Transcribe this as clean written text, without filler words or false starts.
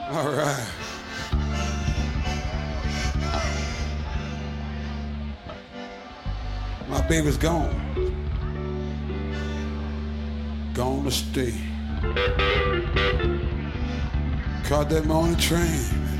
All right. My baby's gone. Gone to stay. Caught that morning train.